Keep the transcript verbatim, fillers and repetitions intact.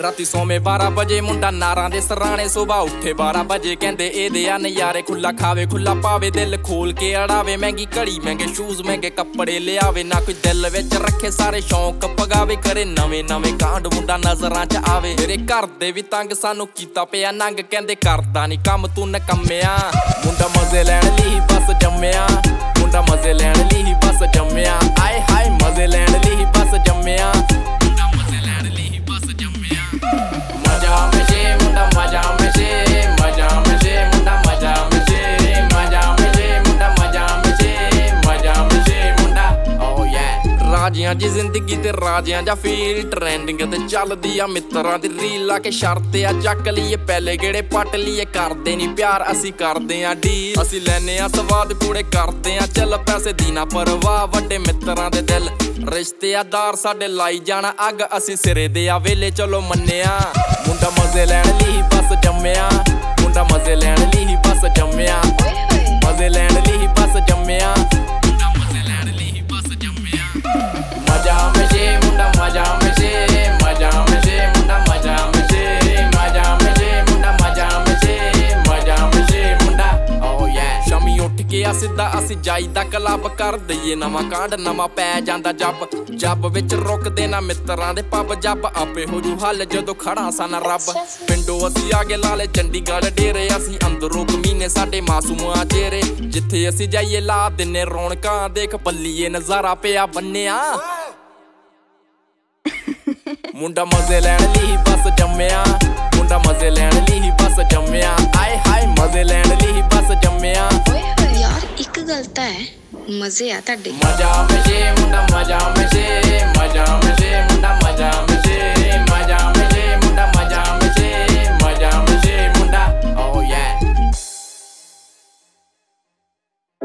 राती सोमे बारह बजे मुंडा नारां दे सराणे सुबह उठे बारह बजे कहंदे एदे आ नज़ारे खुला खावे खुला पावे दिल खोल के अड़ावे महंगी घड़ी महंगे शूज महंगे कपड़े लियावे ना कोई दिल विच रखे सारे शौक पगावे करे नवे नवे कांड मुंडा नजरां च आवे तेरे घर दे भी तंग सानू कीता पिया नंग कहंदे करदा नी काम तू नकम्मिया मुंडा मजे लैण लई बस जम्मिया मुंडा मजे लैण लई बस जम्मिया आए हाय मजे लैण लई बस जम्मिया मुंडा मजे लैण लई बस जम्मिया मजा मजे मुंडा मजा मजे मजा मजे मुंडा मजा मजे मजा मजे मुंडा मजा मजे मजा मजे मुंडा ओ या राजियां दी जिंदगी ते राजियां जा फील ट्रेंडिंग ते चलदी आ मित्रां दी रील ला के शर्त आ चक लईए पहले गेड़े पट लईए करदे नी प्यार असी करदे आ डील असी लैने आ स्वाद पूरे करदे आ चल पैसे दी ना परवाह वड्डे मित्रां दे दिल रिश्तेदार साडे लाई जाना अग असी सिरे दे आ वेले चलो मन्निया मुंडा मजे लैण लई बस जम्मिया मुंडा मजे लैण लई बस जम्मिया मजे लैण लई बस जम्मिया मुंडा मजे लैण लई बस जम्मिया मजा मजे मुंडा मजा मजे मजा मजे मुंडा मजा मजे मजा मजे मुंडा मजा मजे मजा मजे मुंडा ओ या शामी उठ के आ सिद्धा असी जाईदा क्लब कर दईए नवां कांड नवां पै जांदा जब जब विच रुकदे ना मित्रां दे पब जब आपे हो जू हल जदों खड़ा सन रब पिंडों असी आगे लाले चंडीगढ़ डेरे असी अंदरों कमीने साडे मासूम आ चेहरे जिथे असी जाइए ला दिने रौनकां देख पल्लीए नजारा पिया बन्निया मुंडा मजे लैण लई बस जम्मिया मुंडा मजे लैण लई बस जम्मिया आए हाय मजे लैण लई बस जम्मिया यार एक गल तां है मजे आ तुहाडे मजा मजे मुंडा मजा मजे मजा मजे मुंडा